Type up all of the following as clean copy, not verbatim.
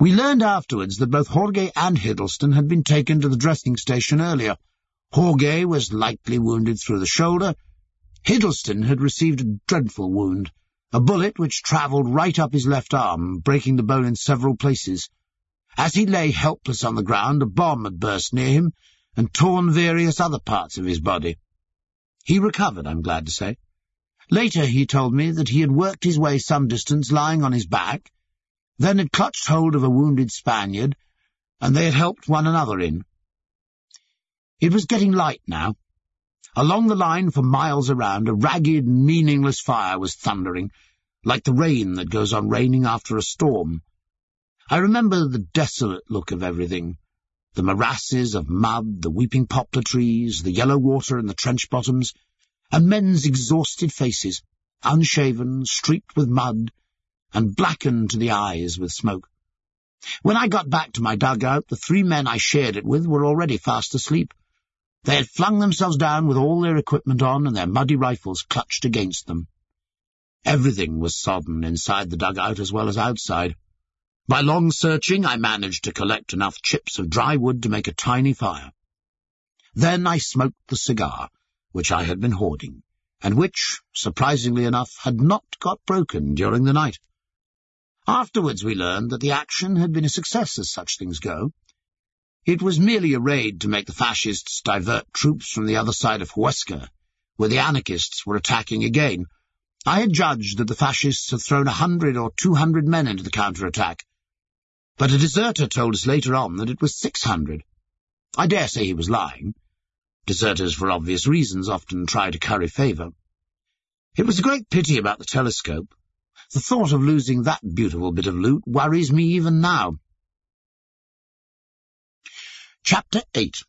We learned afterwards that both Jorge and Hiddleston had been taken to the dressing station earlier. Jorge was lightly wounded through the shoulder. Hiddleston had received a dreadful wound, a bullet which travelled right up his left arm, breaking the bone in several places. As he lay helpless on the ground, a bomb had burst near him and torn various other parts of his body. He recovered, I'm glad to say. Later he told me that he had worked his way some distance lying on his back, then had clutched hold of a wounded Spaniard, and they had helped one another in. It was getting light now. Along the line for miles around, a ragged, meaningless fire was thundering, like the rain that goes on raining after a storm. I remember the desolate look of everything, the morasses of mud, the weeping poplar trees, the yellow water in the trench bottoms, and men's exhausted faces, unshaven, streaked with mud, and blackened to the eyes with smoke. When I got back to my dugout, the 3 men I shared it with were already fast asleep. They had flung themselves down with all their equipment on and their muddy rifles clutched against them. Everything was sodden inside the dugout as well as outside. By long searching, I managed to collect enough chips of dry wood to make a tiny fire. Then I smoked the cigar, which I had been hoarding, and which, surprisingly enough, had not got broken during the night. Afterwards we learned that the action had been a success as such things go. It was merely a raid to make the fascists divert troops from the other side of Huesca, where the anarchists were attacking again. I had judged that the fascists had thrown 100 or 200 men into the counter-attack, but a deserter told us later on that it was 600. I dare say he was lying. Deserters, for obvious reasons, often try to curry favour. It was a great pity about the telescope. The thought of losing that beautiful bit of loot worries me even now. Chapter 8.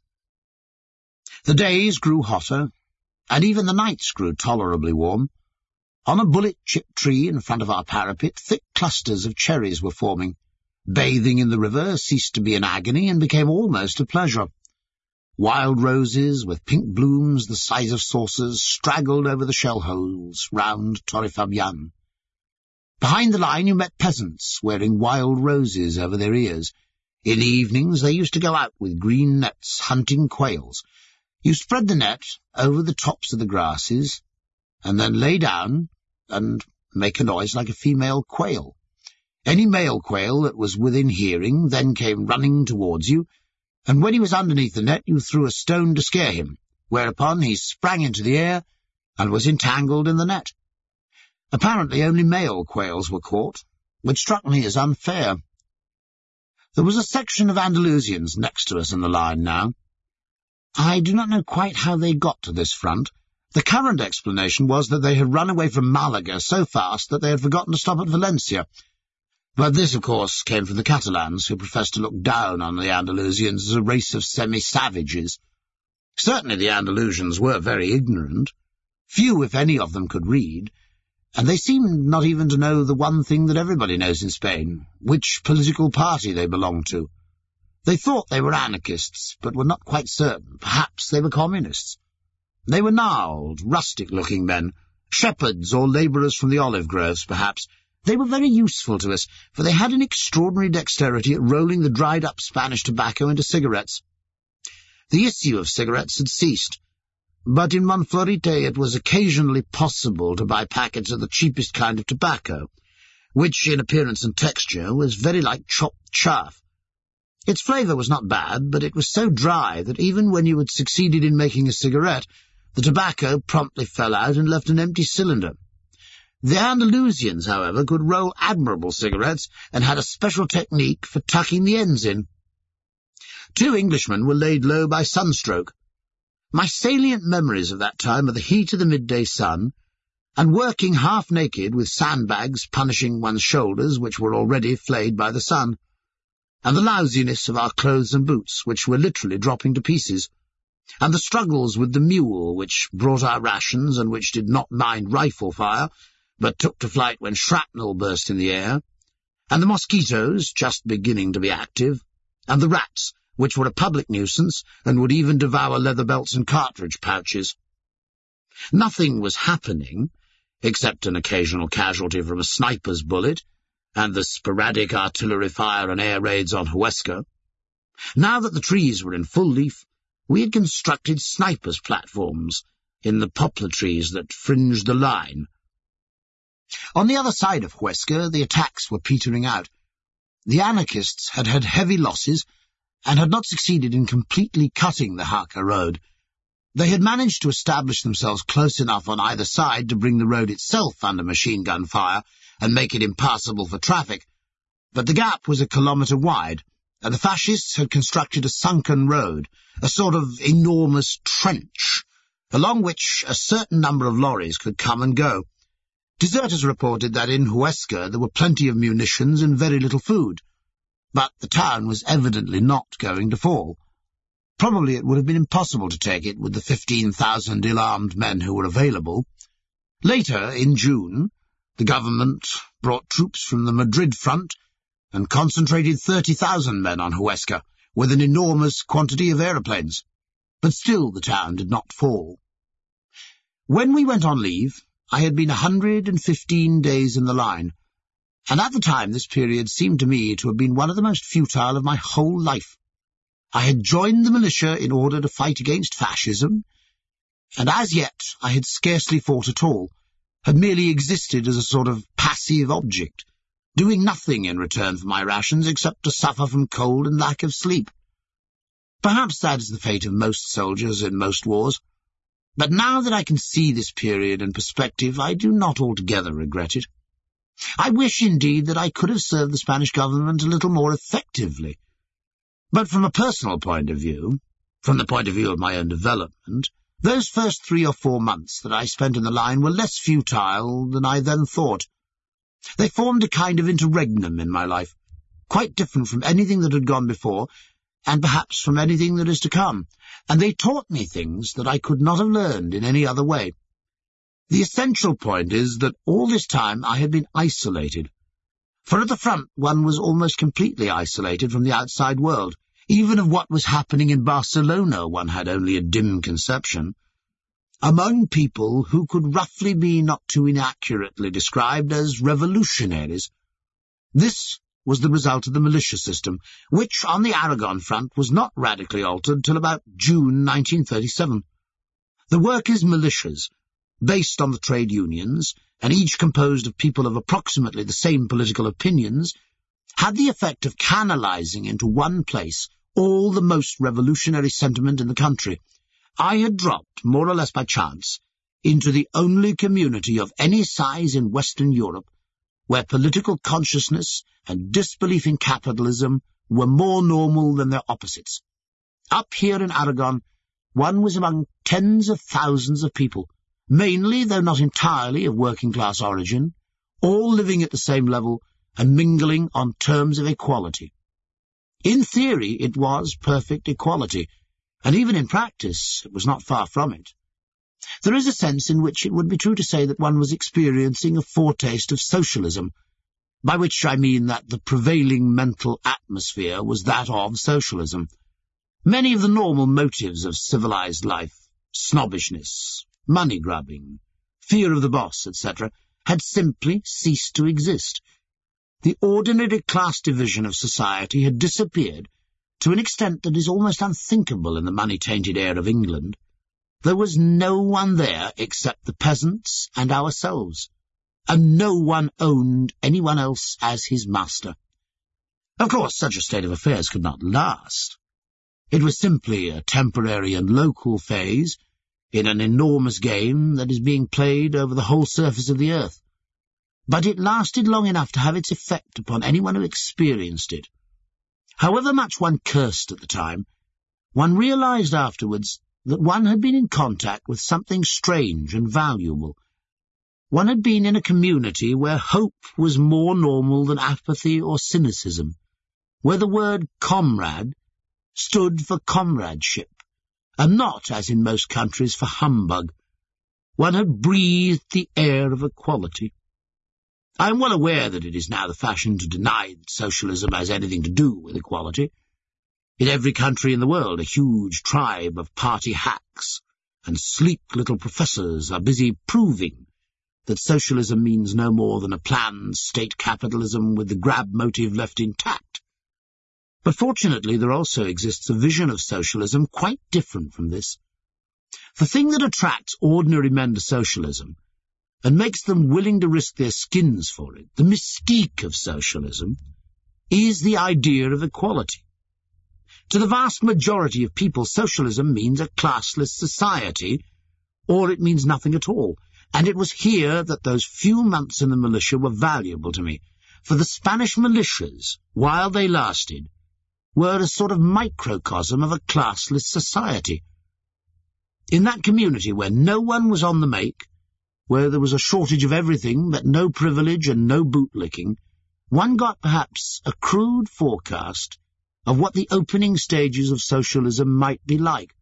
The days grew hotter, and even the nights grew tolerably warm. On a bullet-chipped tree in front of our parapet, thick clusters of cherries were forming. Bathing in the river ceased to be an agony and became almost a pleasure. Wild roses, with pink blooms the size of saucers, straggled over the shell-holes round Torre Fabian. Behind the line you met peasants wearing wild roses over their ears. In the evenings they used to go out with green nets hunting quails. You spread the net over the tops of the grasses, and then lay down and make a noise like a female quail. Any male quail that was within hearing then came running towards you, and when he was underneath the net you threw a stone to scare him, whereupon he sprang into the air and was entangled in the net. Apparently only male quails were caught, which struck me as unfair. There was a section of Andalusians next to us in the line now. I do not know quite how they got to this front. The current explanation was that they had run away from Malaga so fast that they had forgotten to stop at Valencia. But this, of course, came from the Catalans, who professed to look down on the Andalusians as a race of semi-savages. Certainly the Andalusians were very ignorant. Few, if any, of them could read, and they seemed not even to know the one thing that everybody knows in Spain, which political party they belonged to. They thought they were anarchists, but were not quite certain. Perhaps they were communists. They were gnarled, rustic-looking men, shepherds or labourers from the olive groves, perhaps. They were very useful to us, for they had an extraordinary dexterity at rolling the dried-up Spanish tobacco into cigarettes. The issue of cigarettes had ceased, but in Monflorite it was occasionally possible to buy packets of the cheapest kind of tobacco, which, in appearance and texture, was very like chopped chaff. Its flavour was not bad, but it was so dry that even when you had succeeded in making a cigarette, the tobacco promptly fell out and left an empty cylinder. The Andalusians, however, could roll admirable cigarettes and had a special technique for tucking the ends in. 2 Englishmen were laid low by sunstroke. My salient memories of that time are the heat of the midday sun, and working half naked with sandbags punishing one's shoulders, which were already flayed by the sun, and the lousiness of our clothes and boots, which were literally dropping to pieces, and the struggles with the mule, which brought our rations and which did not mind rifle fire, but took to flight when shrapnel burst in the air, and the mosquitoes, just beginning to be active, and the rats, which were a public nuisance and would even devour leather belts and cartridge pouches. Nothing was happening, except an occasional casualty from a sniper's bullet, and the sporadic artillery fire and air raids on Huesca. Now that the trees were in full leaf, we had constructed snipers' platforms in the poplar trees that fringed the line. On the other side of Huesca, the attacks were petering out. The anarchists had had heavy losses and had not succeeded in completely cutting the Jaca road. They had managed to establish themselves close enough on either side to bring the road itself under machine-gun fire and make it impassable for traffic, but the gap was a kilometre wide, and the fascists had constructed a sunken road, a sort of enormous trench, along which a certain number of lorries could come and go. Deserters reported that in Huesca there were plenty of munitions and very little food, but the town was evidently not going to fall. Probably it would have been impossible to take it with the 15,000 ill-armed men who were available. Later, in June, the government brought troops from the Madrid front and concentrated 30,000 men on Huesca, with an enormous quantity of aeroplanes. But still the town did not fall. When we went on leave, I had been 115 days in the line, and at the time this period seemed to me to have been one of the most futile of my whole life. I had joined the militia in order to fight against fascism, and as yet I had scarcely fought at all, had merely existed as a sort of passive object, doing nothing in return for my rations except to suffer from cold and lack of sleep. Perhaps that is the fate of most soldiers in most wars, but now that I can see this period in perspective, I do not altogether regret it. I wish, indeed, that I could have served the Spanish government a little more effectively. But from a personal point of view, from the point of view of my own development, those first 3 or 4 months that I spent in the line were less futile than I then thought. They formed a kind of interregnum in my life, quite different from anything that had gone before, and perhaps from anything that is to come, and they taught me things that I could not have learned in any other way. The essential point is that all this time I had been isolated, for at the front one was almost completely isolated from the outside world. Even of what was happening in Barcelona one had only a dim conception. Among people who could roughly be not too inaccurately described as revolutionaries. This was the result of the militia system, which on the Aragon front was not radically altered till about June 1937. The workers' militias, based on the trade unions, and each composed of people of approximately the same political opinions, had the effect of canalizing into one place all the most revolutionary sentiment in the country. I had dropped, more or less by chance, into the only community of any size in Western Europe where political consciousness and disbelief in capitalism were more normal than their opposites. Up here in Aragon, one was among tens of thousands of people, mainly, though not entirely, of working-class origin, all living at the same level and mingling on terms of equality. In theory, it was perfect equality, and even in practice, it was not far from it. There is a sense in which it would be true to say that one was experiencing a foretaste of socialism, by which I mean that the prevailing mental atmosphere was that of socialism. Many of the normal motives of civilized life, snobbishness, money-grubbing, fear of the boss, etc., had simply ceased to exist. The ordinary class division of society had disappeared to an extent that is almost unthinkable in the money-tainted air of England. There was no one there except the peasants and ourselves, and no one owned anyone else as his master. Of course, such a state of affairs could not last. It was simply a temporary and local phase in an enormous game that is being played over the whole surface of the earth. But it lasted long enough to have its effect upon anyone who experienced it. However much one cursed at the time, one realized afterwards that one had been in contact with something strange and valuable. One had been in a community where hope was more normal than apathy or cynicism, where the word comrade stood for comradeship, and not, as in most countries, for humbug. One had breathed the air of equality. I am well aware that it is now the fashion to deny that socialism has anything to do with equality. In every country in the world, a huge tribe of party hacks and sleek little professors are busy proving that socialism means no more than a planned state capitalism with the grab motive left intact. But fortunately there also exists a vision of socialism quite different from this. The thing that attracts ordinary men to socialism and makes them willing to risk their skins for it, the mystique of socialism, is the idea of equality. To the vast majority of people, socialism means a classless society, or it means nothing at all. And it was here that those few months in the militia were valuable to me, for the Spanish militias, while they lasted, were a sort of microcosm of a classless society. In that community where no one was on the make, where there was a shortage of everything but no privilege and no bootlicking, one got perhaps a crude forecast of what the opening stages of socialism might be like.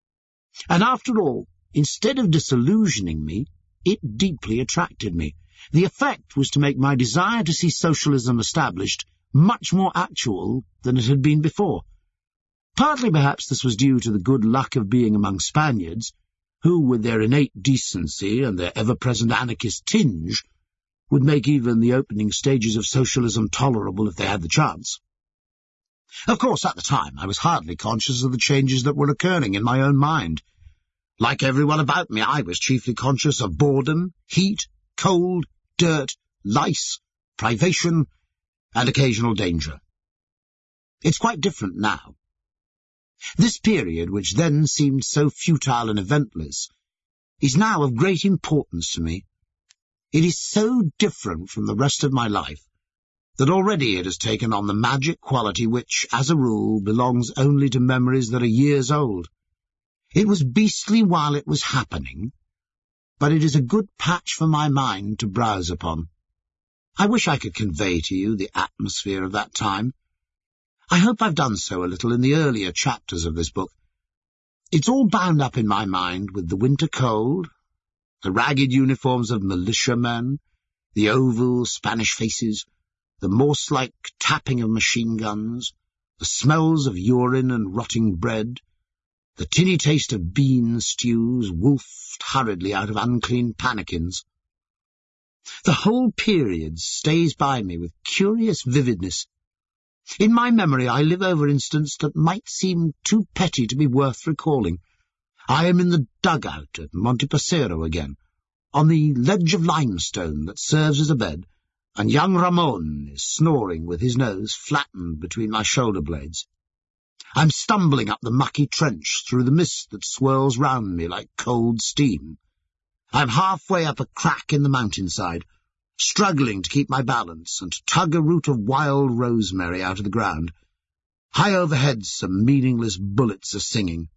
And after all, instead of disillusioning me, it deeply attracted me. The effect was to make my desire to see socialism established much more actual than it had been before. Partly perhaps this was due to the good luck of being among Spaniards, who, with their innate decency and their ever-present anarchist tinge, would make even the opening stages of socialism tolerable if they had the chance. Of course, at the time, I was hardly conscious of the changes that were occurring in my own mind. Like everyone about me, I was chiefly conscious of boredom, heat, cold, dirt, lice, privation, and occasional danger. It's quite different now. This period, which then seemed so futile and eventless, is now of great importance to me. It is so different from the rest of my life that already it has taken on the magic quality which, as a rule, belongs only to memories that are years old. It was beastly while it was happening, but it is a good patch for my mind to browse upon. I wish I could convey to you the atmosphere of that time. I hope I've done so a little in the earlier chapters of this book. It's all bound up in my mind with the winter cold, the ragged uniforms of militiamen, the oval Spanish faces, the Morse-like tapping of machine guns, the smells of urine and rotting bread, the tinny taste of bean stews wolfed hurriedly out of unclean pannikins. The whole period stays by me with curious vividness. In my memory I live over incidents that might seem too petty to be worth recalling. I am in the dugout at Montepasero again, on the ledge of limestone that serves as a bed, and young Ramon is snoring with his nose flattened between my shoulder blades. I'm stumbling up the mucky trench through the mist that swirls round me like cold steam. I'm halfway up a crack in the mountainside, struggling to keep my balance and to tug a root of wild rosemary out of the ground. High overhead some meaningless bullets are singing.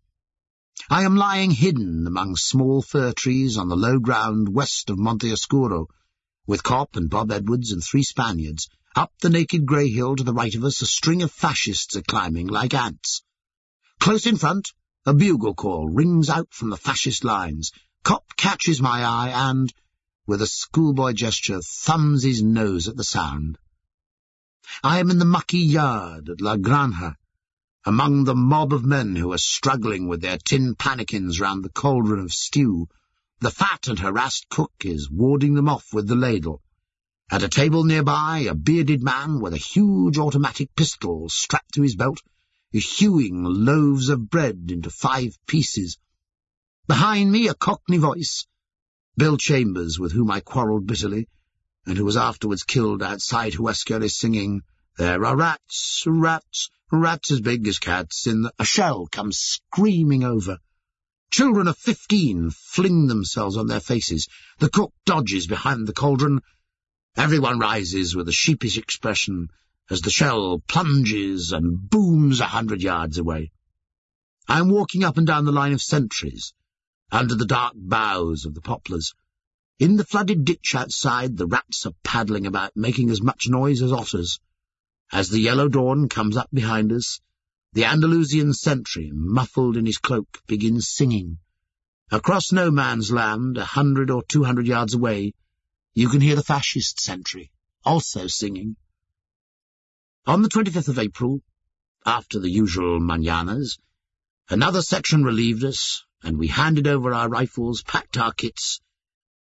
I am lying hidden among small fir trees on the low ground west of Monte Oscuro, with Kopp and Bob Edwards and 3 Spaniards. Up the naked grey hill to the right of us a string of fascists are climbing like ants. Close in front, a bugle call rings out from the fascist lines. Kopp catches my eye and, with a schoolboy gesture, thumbs his nose at the sound. I am in the mucky yard at La Granja, among the mob of men who are struggling with their tin pannikins round the cauldron of stew. The fat and harassed cook is warding them off with the ladle. At a table nearby, a bearded man with a huge automatic pistol strapped to his belt is hewing loaves of bread into 5 pieces. Behind me, a Cockney voice, Bill Chambers, with whom I quarrelled bitterly, and who was afterwards killed outside Huesca, is singing, "There are rats, rats, rats as big as cats in the—" A shell comes screaming over. Children of 15 fling themselves on their faces. The cook dodges behind the cauldron. Everyone rises with a sheepish expression as the shell plunges and booms 100 yards away. I am walking up and down the line of sentries, under the dark boughs of the poplars. In the flooded ditch outside, the rats are paddling about, making as much noise as otters. As the yellow dawn comes up behind us, the Andalusian sentry, muffled in his cloak, begins singing. Across no man's land, 100 or 200 yards away, you can hear the fascist sentry, also singing. On the 25th of April, after the usual mañanas, another section relieved us, and we handed over our rifles, packed our kits,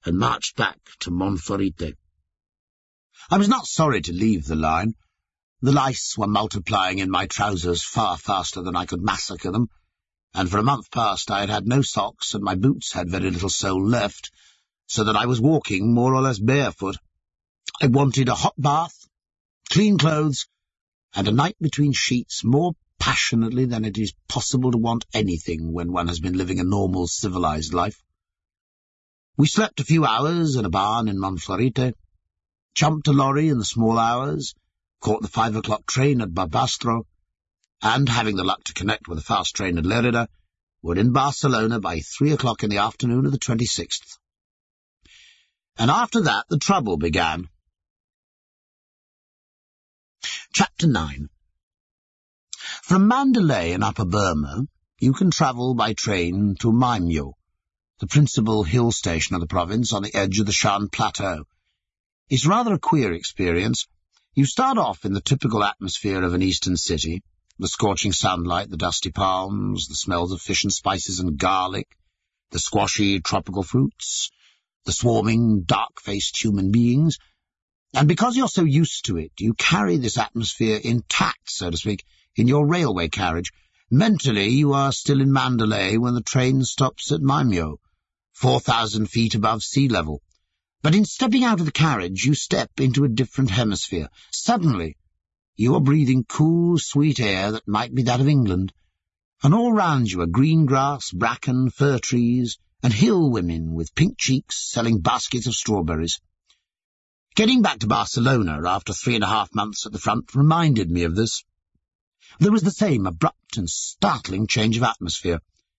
and marched back to Monforite. I was not sorry to leave the line. The lice were multiplying in my trousers far faster than I could massacre them, and for a month past I had had no socks and my boots had very little sole left, so that I was walking more or less barefoot. I wanted a hot bath, clean clothes, and a night between sheets more passionately than it is possible to want anything when one has been living a normal, civilized life. We slept a few hours in a barn in Monforite, jumped a lorry in the small hours, caught the 5 o'clock train at Barbastro, and, having the luck to connect with a fast train at Lerida, were in Barcelona by 3 o'clock in the afternoon of the 26th. And after that the trouble began. Chapter 9. From Mandalay in Upper Burma, you can travel by train to Maimyo, the principal hill station of the province on the edge of the Shan Plateau. It's rather a queer experience. You start off in the typical atmosphere of an eastern city, the scorching sunlight, the dusty palms, the smells of fish and spices and garlic, the squashy tropical fruits, the swarming, dark-faced human beings, and because you're so used to it, you carry this atmosphere intact, so to speak, in your railway carriage. Mentally, you are still in Mandalay when the train stops at Maimyo, 4,000 feet above sea level. But in stepping out of the carriage, you step into a different hemisphere. Suddenly, you are breathing cool, sweet air that might be that of England, and all round you are green grass, bracken, fir trees, and hill women with pink cheeks selling baskets of strawberries. Getting back to Barcelona after 3.5 months at the front reminded me of this. There was the same abrupt and startling change of atmosphere.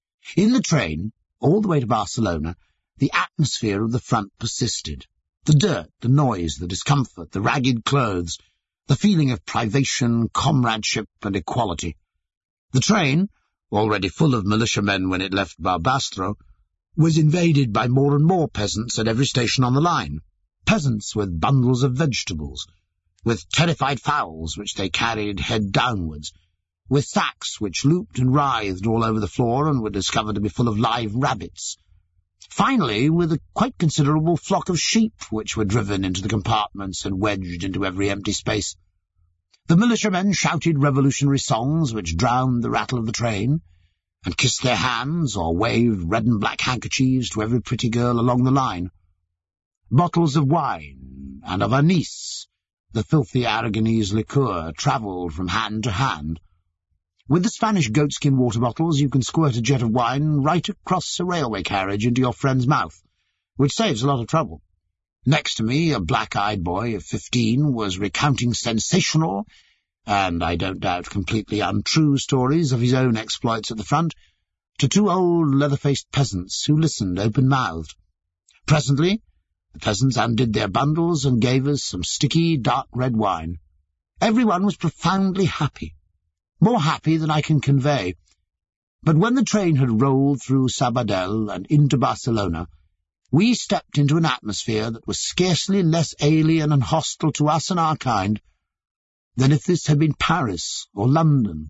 In the train, all the way to Barcelona, the atmosphere of the front persisted. The dirt, the noise, the discomfort, the ragged clothes, the feeling of privation, comradeship, and equality. The train, already full of militiamen when it left Barbastro, was invaded by more and more peasants at every station on the line. Peasants with bundles of vegetables, with terrified fowls which they carried head downwards, with sacks which looped and writhed all over the floor and were discovered to be full of live rabbits. Finally, with a quite considerable flock of sheep which were driven into the compartments and wedged into every empty space. The militiamen shouted revolutionary songs which drowned the rattle of the train, and kissed their hands or waved red and black handkerchiefs to every pretty girl along the line. Bottles of wine and of anise, the filthy Aragonese liqueur, travelled from hand to hand. With the Spanish goatskin water bottles you can squirt a jet of wine right across a railway carriage into your friend's mouth, which saves a lot of trouble. Next to me, a black-eyed boy of 15 was recounting sensational, and I don't doubt completely untrue, stories of his own exploits at the front, to 2 old leather-faced peasants who listened open-mouthed. Presently, the peasants undid their bundles and gave us some sticky, dark red wine. Everyone was profoundly happy, more happy than I can convey. But when the train had rolled through Sabadell and into Barcelona, we stepped into an atmosphere that was scarcely less alien and hostile to us and our kind than if this had been Paris or London.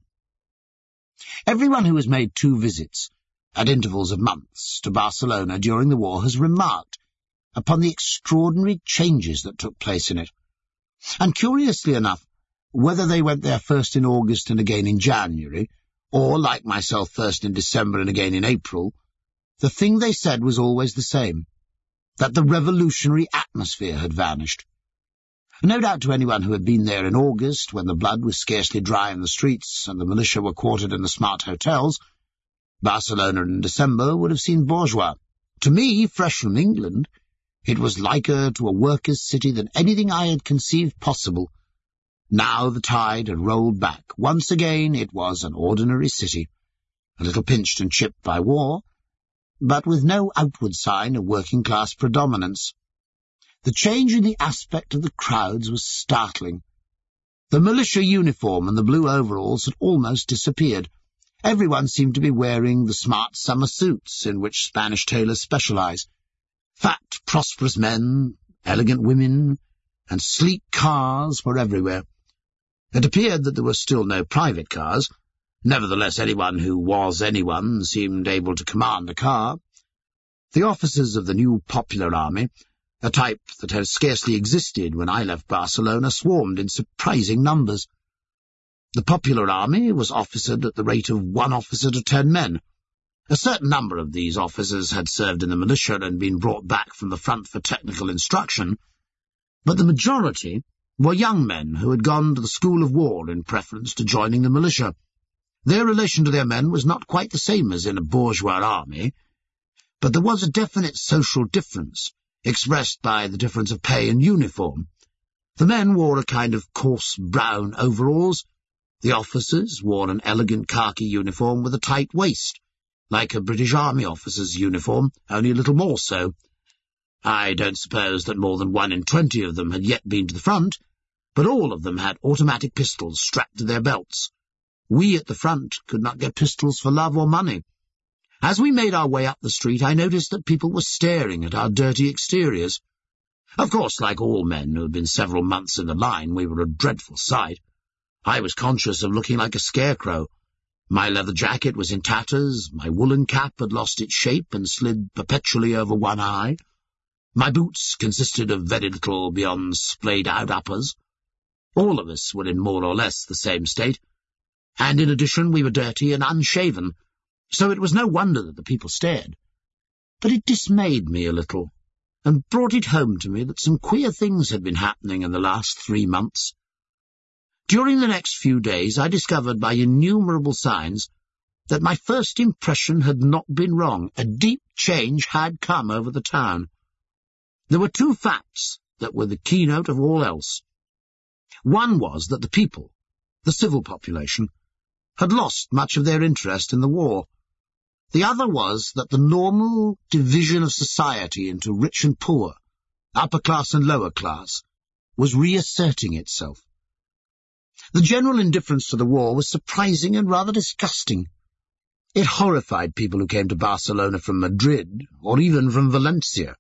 Everyone who has made 2 visits, at intervals of months, to Barcelona during the war has remarked upon the extraordinary changes that took place in it. And curiously enough, whether they went there first in August and again in January, or, like myself, first in December and again in April, the thing they said was always the same, that the revolutionary atmosphere had vanished. No doubt to anyone who had been there in August, when the blood was scarcely dry in the streets and the militia were quartered in the smart hotels, Barcelona in December would have seemed bourgeois. To me, fresh from England, it was liker to a workers' city than anything I had conceived possible. Now the tide had rolled back. Once again it was an ordinary city, a little pinched and chipped by war, but with no outward sign of working-class predominance. The change in the aspect of the crowds was startling. The militia uniform and the blue overalls had almost disappeared. Everyone seemed to be wearing the smart summer suits in which Spanish tailors specialize. Fat, prosperous men, elegant women, and sleek cars were everywhere. It appeared that there were still no private cars. Nevertheless, anyone who was anyone seemed able to command a car. The officers of the new Popular Army, a type that had scarcely existed when I left Barcelona, swarmed in surprising numbers. The Popular Army was officered at the rate of 1 officer to 10 men. A certain number of these officers had served in the militia and been brought back from the front for technical instruction, but the majority were young men who had gone to the School of War in preference to joining the militia. Their relation to their men was not quite the same as in a bourgeois army, but there was a definite social difference, expressed by the difference of pay and uniform. The men wore a kind of coarse brown overalls. The officers wore an elegant khaki uniform with a tight waist, like a British Army officer's uniform, only a little more so. I don't suppose that more than 1 in 20 of them had yet been to the front, but all of them had automatic pistols strapped to their belts. We at the front could not get pistols for love or money. As we made our way up the street, I noticed that people were staring at our dirty exteriors. Of course, like all men who had been several months in the line, we were a dreadful sight. I was conscious of looking like a scarecrow. My leather jacket was in tatters, my woolen cap had lost its shape and slid perpetually over one eye. My boots consisted of very little beyond splayed-out uppers. All of us were in more or less the same state, and in addition we were dirty and unshaven, so it was no wonder that the people stared. But it dismayed me a little, and brought it home to me that some queer things had been happening in the last 3 months. During the next few days I discovered by innumerable signs that my first impression had not been wrong. A deep change had come over the town. There were 2 facts that were the keynote of all else. One was that the people, the civil population, had lost much of their interest in the war. The other was that the normal division of society into rich and poor, upper class and lower class, was reasserting itself. The general indifference to the war was surprising and rather disgusting. It horrified people who came to Barcelona from Madrid, or even from Valencia.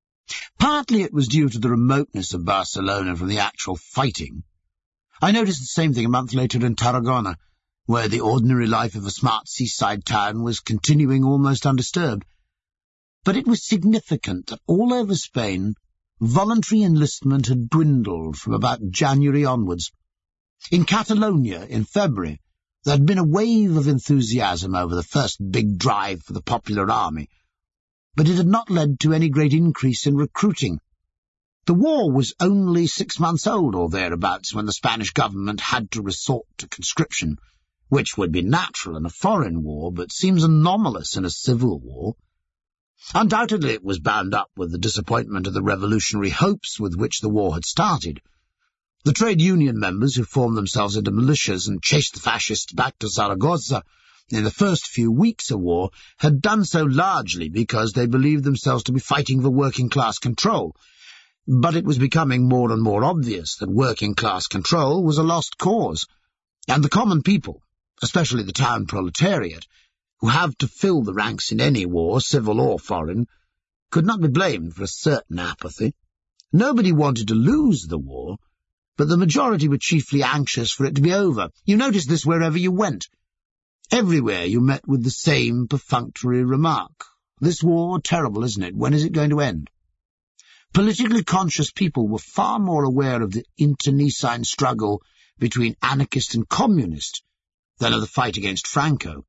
Partly it was due to the remoteness of Barcelona from the actual fighting. I noticed the same thing a month later in Tarragona, where the ordinary life of a smart seaside town was continuing almost undisturbed. But it was significant that all over Spain, voluntary enlistment had dwindled from about January onwards. In Catalonia, in February, there had been a wave of enthusiasm over the first big drive for the Popular Army, but it had not led to any great increase in recruiting. The war was only 6 months old or thereabouts when the Spanish government had to resort to conscription, which would be natural in a foreign war, but seems anomalous in a civil war. Undoubtedly it was bound up with the disappointment of the revolutionary hopes with which the war had started. The trade union members who formed themselves into militias and chased the fascists back to Zaragoza in the first few weeks of war had done so largely because they believed themselves to be fighting for working-class control. But it was becoming more and more obvious that working-class control was a lost cause, and the common people, especially the town proletariat, who have to fill the ranks in any war, civil or foreign, could not be blamed for a certain apathy. Nobody wanted to lose the war, but the majority were chiefly anxious for it to be over. You noticed this wherever you went. Everywhere you met with the same perfunctory remark. This war, terrible, isn't it? When is it going to end? Politically conscious people were far more aware of the internecine struggle between anarchist and communist than of the fight against Franco.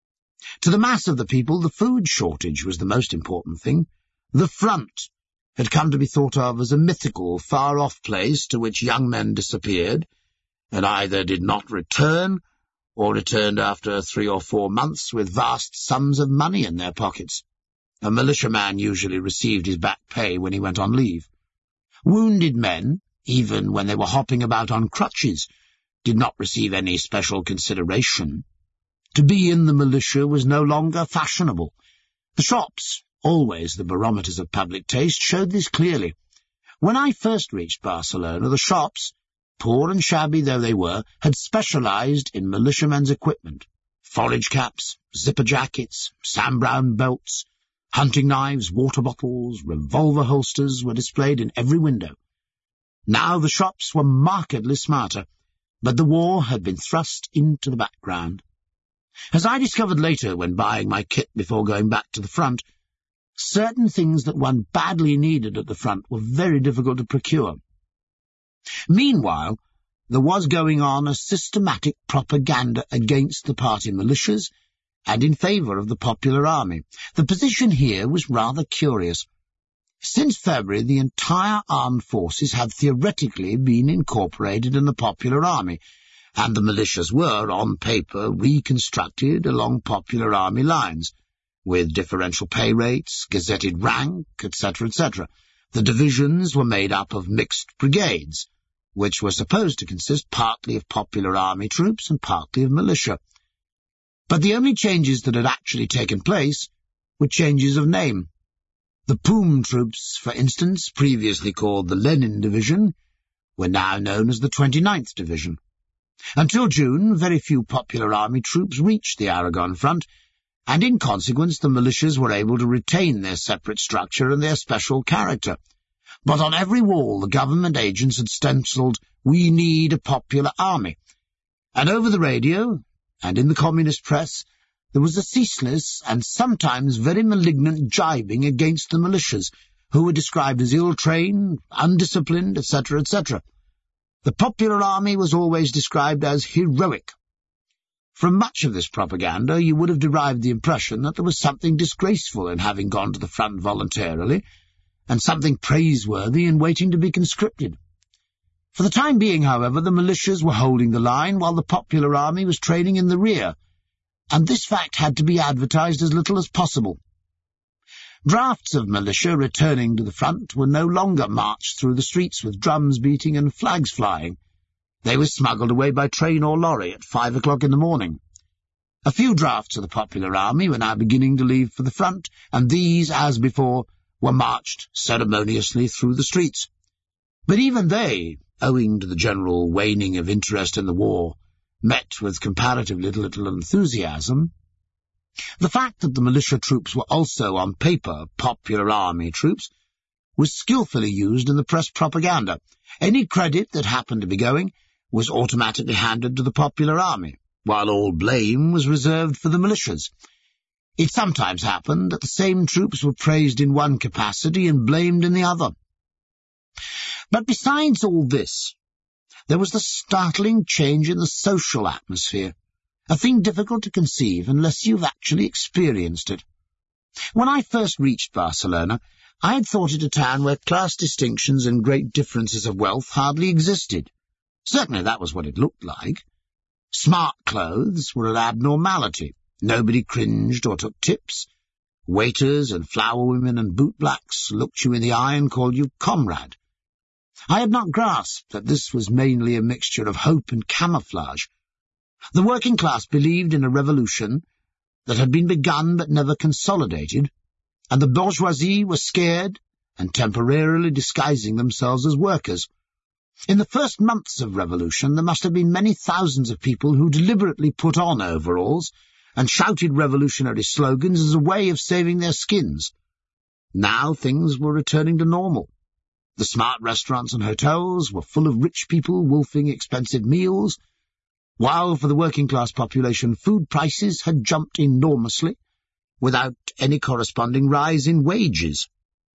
To the mass of the people, the food shortage was the most important thing. The front had come to be thought of as a mythical, far-off place to which young men disappeared, and either did not return, or returned after 3 or 4 months with vast sums of money in their pockets. A militiaman usually received his back pay when he went on leave. Wounded men, even when they were hopping about on crutches, did not receive any special consideration. To be in the militia was no longer fashionable. The shops, always the barometers of public taste, showed this clearly. When I first reached Barcelona, the shops, poor and shabby though they were, had specialized in militiamen's equipment. Forage caps, zipper jackets, Sam Browne belts, hunting knives, water bottles, revolver holsters were displayed in every window. Now the shops were markedly smarter, but the war had been thrust into the background. As I discovered later when buying my kit before going back to the front, certain things that one badly needed at the front were very difficult to procure. Meanwhile, there was going on a systematic propaganda against the party militias and in favour of the Popular Army. The position here was rather curious. Since February, the entire armed forces had theoretically been incorporated in the Popular Army, and the militias were, on paper, reconstructed along Popular Army lines, with differential pay rates, gazetted rank, etc., etc. The divisions were made up of mixed brigades, which were supposed to consist partly of Popular Army troops and partly of militia. But the only changes that had actually taken place were changes of name. The POUM troops, for instance, previously called the Lenin Division, were now known as the 29th Division. Until June, very few Popular Army troops reached the Aragon front, and in consequence the militias were able to retain their separate structure and their special character. But on every wall the government agents had stenciled, "We need a popular army." And over the radio, and in the communist press, there was a ceaseless and sometimes very malignant jibing against the militias, who were described as ill-trained, undisciplined, etc., etc. The Popular Army was always described as heroic. From much of this propaganda you would have derived the impression that there was something disgraceful in having gone to the front voluntarily, and something praiseworthy in waiting to be conscripted. For the time being, however, the militias were holding the line while the Popular Army was training in the rear, and this fact had to be advertised as little as possible. Drafts of militia returning to the front were no longer marched through the streets with drums beating and flags flying. They were smuggled away by train or lorry at 5 o'clock in the morning. A few drafts of the Popular Army were now beginning to leave for the front, and these, as before, were marched ceremoniously through the streets. But even they, owing to the general waning of interest in the war, met with comparatively little enthusiasm. The fact that the militia troops were also, on paper, Popular Army troops was skillfully used in the press propaganda. Any credit that happened to be going was automatically handed to the Popular Army, while all blame was reserved for the militias. It sometimes happened that the same troops were praised in one capacity and blamed in the other. But besides all this, there was the startling change in the social atmosphere, a thing difficult to conceive unless you've actually experienced it. When I first reached Barcelona, I had thought it a town where class distinctions and great differences of wealth hardly existed. Certainly that was what it looked like. Smart clothes were an abnormality. Nobody cringed or took tips. Waiters and flower women and bootblacks looked you in the eye and called you comrade. I had not grasped that this was mainly a mixture of hope and camouflage. The working class believed in a revolution that had been begun but never consolidated, and the bourgeoisie were scared and temporarily disguising themselves as workers. In the first months of revolution there must have been many thousands of people who deliberately put on overalls and shouted revolutionary slogans as a way of saving their skins. Now things were returning to normal. The smart restaurants and hotels were full of rich people wolfing expensive meals, while for the working-class population food prices had jumped enormously, without any corresponding rise in wages.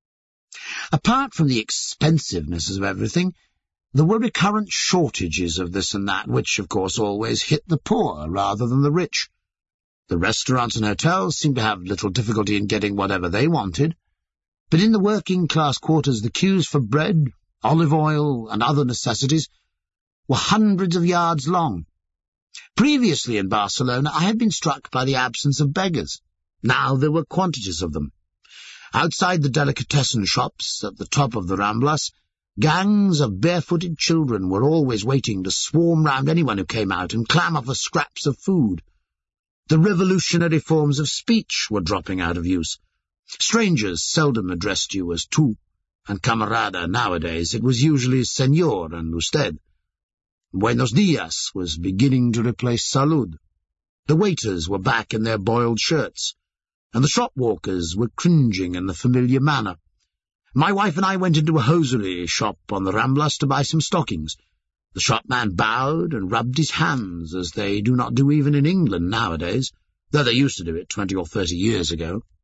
Apart from the expensiveness of everything, there were recurrent shortages of this and that, which, of course, always hit the poor rather than the rich. The restaurants and hotels seemed to have little difficulty in getting whatever they wanted, but in the working-class quarters the queues for bread, olive oil, and other necessities were hundreds of yards long. Previously in Barcelona I had been struck by the absence of beggars. Now there were quantities of them. Outside the delicatessen shops at the top of the Ramblas, gangs of barefooted children were always waiting to swarm round anyone who came out and clamour for scraps of food. The revolutionary forms of speech were dropping out of use. Strangers seldom addressed you as tú and camarada nowadays. It was usually señor and usted. Buenos días was beginning to replace salud. The waiters were back in their boiled shirts, and the shop-walkers were cringing in the familiar manner. My wife and I went into a hosiery shop on the Ramblas to buy some stockings. The shopman bowed and rubbed his hands, as they do not do even in England nowadays, though they used to do it 20 or 30 years ago.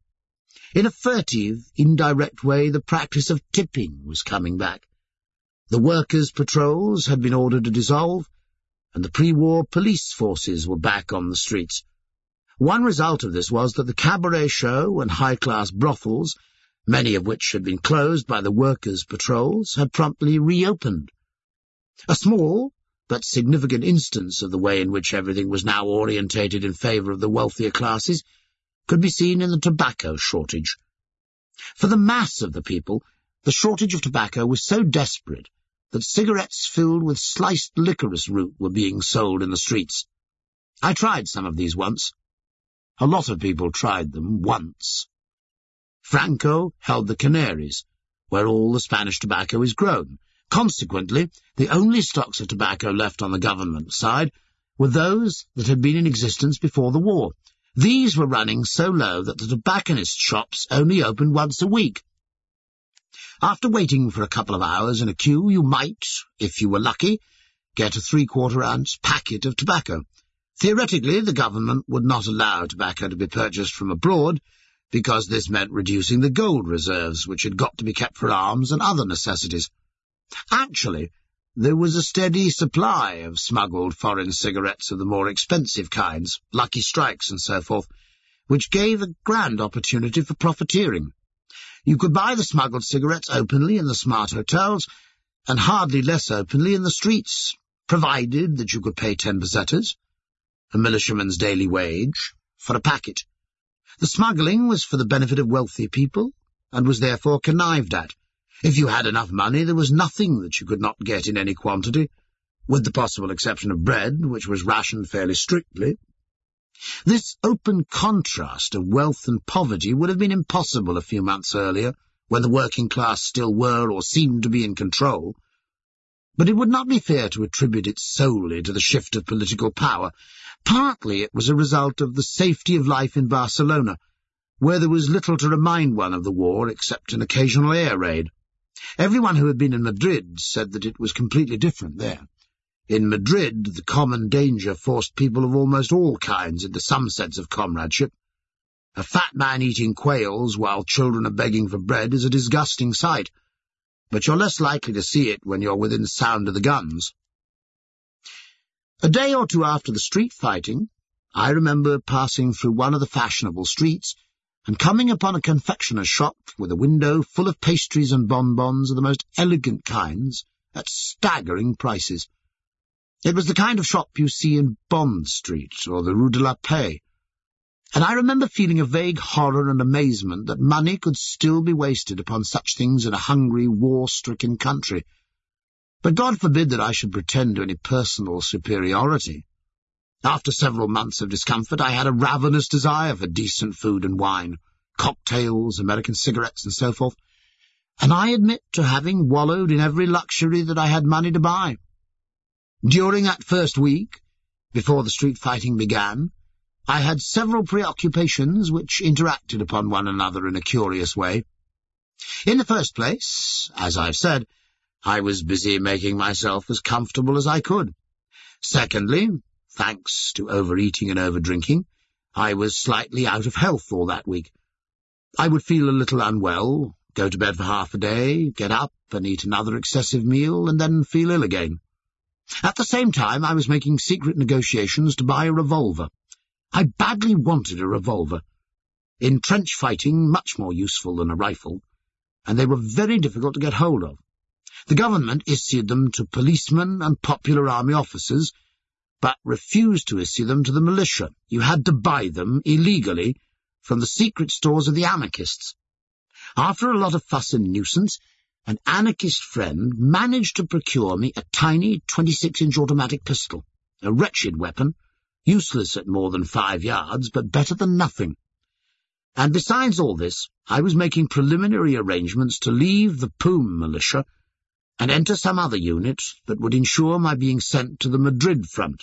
In a furtive, indirect way, the practice of tipping was coming back. The workers' patrols had been ordered to dissolve, and the pre-war police forces were back on the streets. One result of this was that the cabaret show and high-class brothels, many of which had been closed by the workers' patrols, had promptly reopened. A small but significant instance of the way in which everything was now orientated in favour of the wealthier classes could be seen in the tobacco shortage. For the mass of the people, the shortage of tobacco was so desperate that cigarettes filled with sliced licorice root were being sold in the streets. I tried some of these once. A lot of people tried them once. Franco held the Canaries, where all the Spanish tobacco is grown. Consequently, the only stocks of tobacco left on the government side were those that had been in existence before the war. These were running so low that the tobacconist shops only opened once a week. After waiting for a couple of hours in a queue, you might, if you were lucky, get a 3/4-ounce packet of tobacco. Theoretically, the government would not allow tobacco to be purchased from abroad, because this meant reducing the gold reserves, which had got to be kept for arms and other necessities. Actually, there was a steady supply of smuggled foreign cigarettes of the more expensive kinds, Lucky Strikes and so forth, which gave a grand opportunity for profiteering. You could buy the smuggled cigarettes openly in the smart hotels, and hardly less openly in the streets, provided that you could pay 10 pesetas, a militiaman's daily wage, for a packet. The smuggling was for the benefit of wealthy people, and was therefore connived at. If you had enough money, there was nothing that you could not get in any quantity, with the possible exception of bread, which was rationed fairly strictly. This open contrast of wealth and poverty would have been impossible a few months earlier, when the working class still were or seemed to be in control. But it would not be fair to attribute it solely to the shift of political power. Partly it was a result of the safety of life in Barcelona, where there was little to remind one of the war except an occasional air raid. Everyone who had been in Madrid said that it was completely different there. In Madrid, the common danger forced people of almost all kinds into some sense of comradeship. A fat man eating quails while children are begging for bread is a disgusting sight, but you're less likely to see it when you're within sound of the guns. A day or two after the street fighting, I remember passing through one of the fashionable streets and coming upon a confectioner's shop with a window full of pastries and bonbons of the most elegant kinds at staggering prices. It was the kind of shop you see in Bond Street or the Rue de la Paix, and I remember feeling a vague horror and amazement that money could still be wasted upon such things in a hungry, war-stricken country. But God forbid that I should pretend to any personal superiority. After several months of discomfort, I had a ravenous desire for decent food and wine, cocktails, American cigarettes, and so forth, and I admit to having wallowed in every luxury that I had money to buy. During that first week, before the street fighting began, I had several preoccupations which interacted upon one another in a curious way. In the first place, as I've said, I was busy making myself as comfortable as I could. Secondly, thanks to overeating and overdrinking, I was slightly out of health all that week. I would feel a little unwell, go to bed for half a day, get up and eat another excessive meal, and then feel ill again. At the same time, I was making secret negotiations to buy a revolver. I badly wanted a revolver. In trench fighting, much more useful than a rifle, and they were very difficult to get hold of. The government issued them to policemen and popular army officers, but refused to issue them to the militia. You had to buy them illegally from the secret stores of the anarchists. After a lot of fuss and nuisance, an anarchist friend managed to procure me a tiny 26-inch automatic pistol, a wretched weapon, useless at more than 5 yards, but better than nothing. And besides all this, I was making preliminary arrangements to leave the POUM militia and enter some other unit that would ensure my being sent to the Madrid front.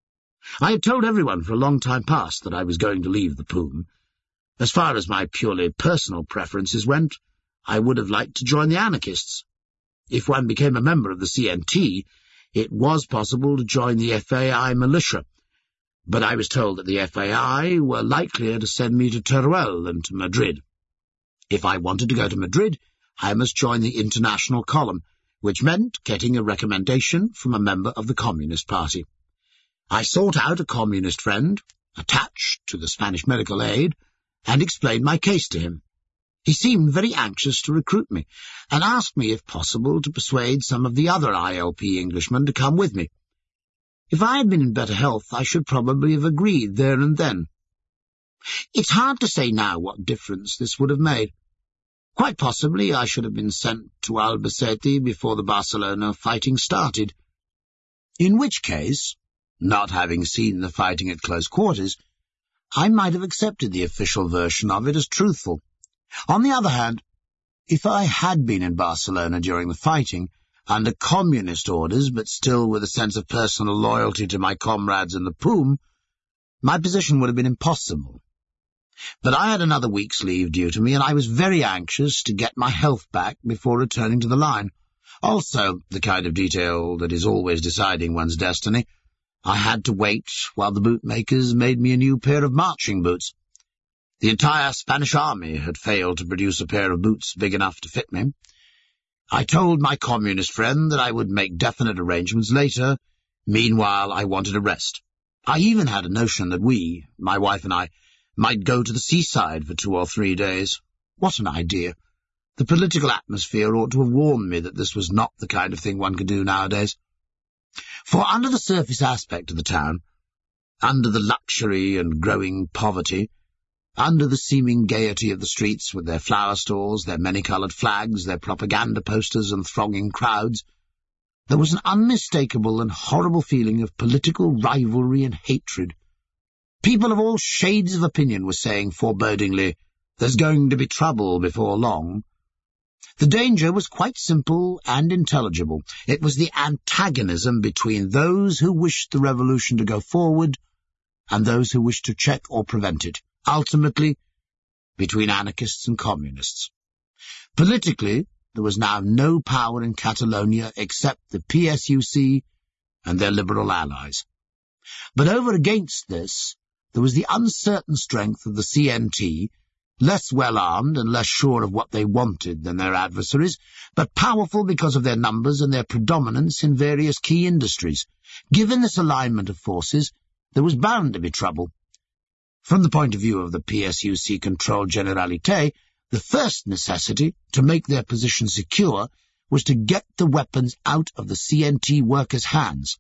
I had told everyone for a long time past that I was going to leave the POUM. As far as my purely personal preferences went, I would have liked to join the anarchists. If one became a member of the CNT, it was possible to join the FAI militia, but I was told that the FAI were likelier to send me to Teruel than to Madrid. If I wanted to go to Madrid, I must join the International Column, which meant getting a recommendation from a member of the Communist Party. I sought out a communist friend, attached to the Spanish medical aid, and explained my case to him. He seemed very anxious to recruit me, and asked me, if possible, to persuade some of the other ILP Englishmen to come with me. If I had been in better health, I should probably have agreed there and then. It's hard to say now what difference this would have made. Quite possibly I should have been sent to Albacete before the Barcelona fighting started. In which case, not having seen the fighting at close quarters, I might have accepted the official version of it as truthful. On the other hand, if I had been in Barcelona during the fighting, under communist orders, but still with a sense of personal loyalty to my comrades in the POUM, my position would have been impossible. But I had another week's leave due to me, and I was very anxious to get my health back before returning to the line. Also, the kind of detail that is always deciding one's destiny, I had to wait while the bootmakers made me a new pair of marching boots. The entire Spanish army had failed to produce a pair of boots big enough to fit me. I told my communist friend that I would make definite arrangements later. Meanwhile, I wanted a rest. I even had a notion that we, my wife and I, might go to the seaside for 2 or 3 days. What an idea! The political atmosphere ought to have warned me that this was not the kind of thing one could do nowadays. For under the surface aspect of the town, under the luxury and growing poverty, under the seeming gaiety of the streets with their flower stalls, their many-coloured flags, their propaganda posters and thronging crowds, there was an unmistakable and horrible feeling of political rivalry and hatred. People of all shades of opinion were saying forebodingly, "There's going to be trouble before long." The danger was quite simple and intelligible. It was the antagonism between those who wished the revolution to go forward and those who wished to check or prevent it, ultimately between anarchists and communists. Politically, there was now no power in Catalonia except the PSUC and their liberal allies. But over against this, there was the uncertain strength of the CNT, less well-armed and less sure of what they wanted than their adversaries, but powerful because of their numbers and their predominance in various key industries. Given this alignment of forces, there was bound to be trouble. From the point of view of the PSUC controlled Generalité, the first necessity to make their position secure was to get the weapons out of the CNT workers' hands.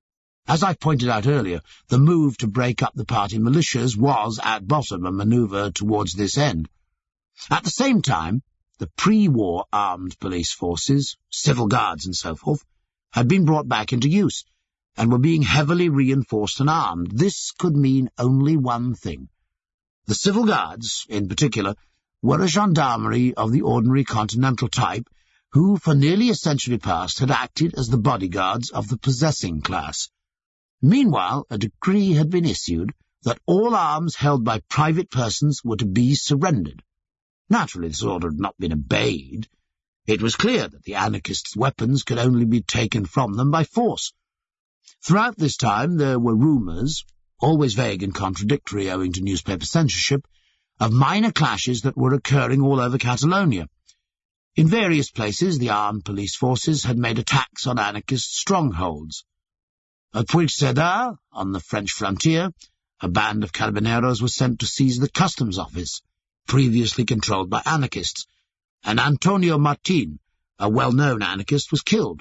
As I pointed out earlier, the move to break up the party militias was, at bottom, a manoeuvre towards this end. At the same time, the pre-war armed police forces, civil guards and so forth, had been brought back into use, and were being heavily reinforced and armed. This could mean only one thing. The civil guards, in particular, were a gendarmerie of the ordinary continental type, who, for nearly a century past, had acted as the bodyguards of the possessing class. Meanwhile, a decree had been issued that all arms held by private persons were to be surrendered. Naturally, this order had not been obeyed. It was clear that the anarchists' weapons could only be taken from them by force. Throughout this time there were rumours, always vague and contradictory owing to newspaper censorship, of minor clashes that were occurring all over Catalonia. In various places the armed police forces had made attacks on anarchist strongholds. At Puigcerdà, on the French frontier, a band of carabineros was sent to seize the customs office, previously controlled by anarchists, and Antonio Martín, a well-known anarchist, was killed.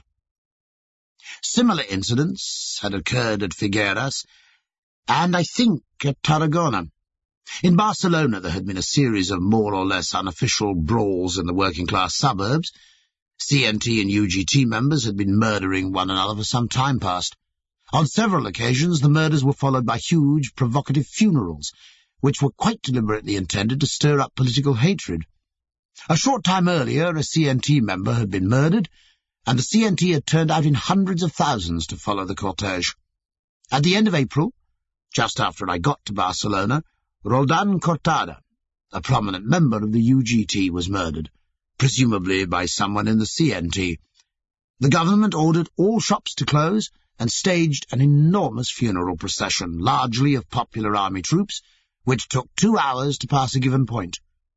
Similar incidents had occurred at Figueras, and I think at Tarragona. In Barcelona there had been a series of more or less unofficial brawls in the working-class suburbs. CNT and UGT members had been murdering one another for some time past. On several occasions the murders were followed by huge, provocative funerals, which were quite deliberately intended to stir up political hatred. A short time earlier a CNT member had been murdered, and the CNT had turned out in hundreds of thousands to follow the cortege. At the end of April, just after I got to Barcelona, Roldan Cortada, a prominent member of the UGT, was murdered, presumably by someone in the CNT. The government ordered all shops to close and staged an enormous funeral procession, largely of popular army troops, which took 2 hours to pass a given point.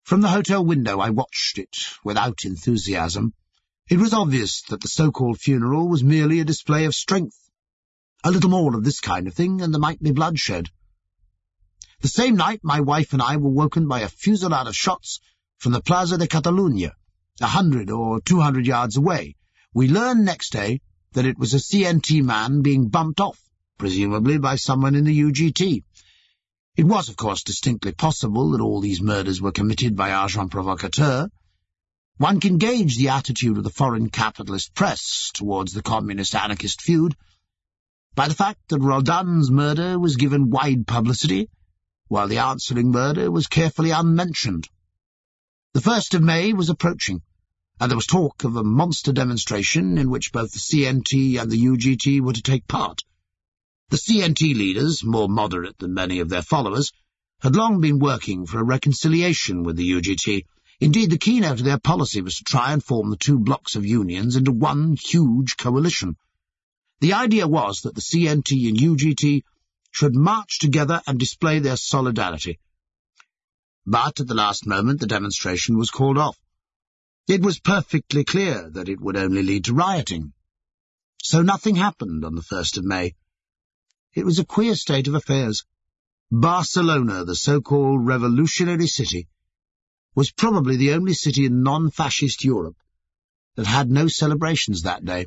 From the hotel window I watched it without enthusiasm. It was obvious that the so-called funeral was merely a display of strength. A little more of this kind of thing, and there might be bloodshed. The same night my wife and I were woken by a fusillade of shots from the Plaza de Catalunya, 100 or 200 yards away. We learned next day that it was a CNT man being bumped off, presumably by someone in the UGT. It was, of course, distinctly possible that all these murders were committed by agents provocateurs. One can gauge the attitude of the foreign capitalist press towards the communist-anarchist feud by the fact that Roldan's murder was given wide publicity, while the answering murder was carefully unmentioned. The 1st of May was approaching, and there was talk of a monster demonstration in which both the CNT and the UGT were to take part. The CNT leaders, more moderate than many of their followers, had long been working for a reconciliation with the UGT. Indeed, the keynote of their policy was to try and form the two blocks of unions into one huge coalition. The idea was that the CNT and UGT should march together and display their solidarity. But at the last moment the demonstration was called off. It was perfectly clear that it would only lead to rioting. So nothing happened on the 1st of May. It was a queer state of affairs. Barcelona, the so-called revolutionary city, was probably the only city in non-fascist Europe that had no celebrations that day.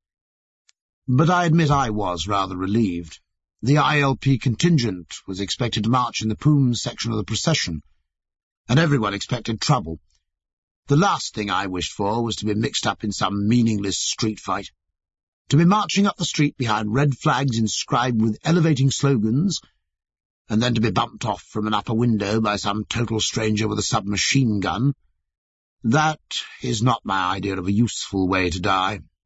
But I admit I was rather relieved. The ILP contingent was expected to march in the Poum section of the procession, and everyone expected trouble. The last thing I wished for was to be mixed up in some meaningless street fight. To be marching up the street behind red flags inscribed with elevating slogans, and then to be bumped off from an upper window by some total stranger with a submachine gun, that is not my idea of a useful way to die.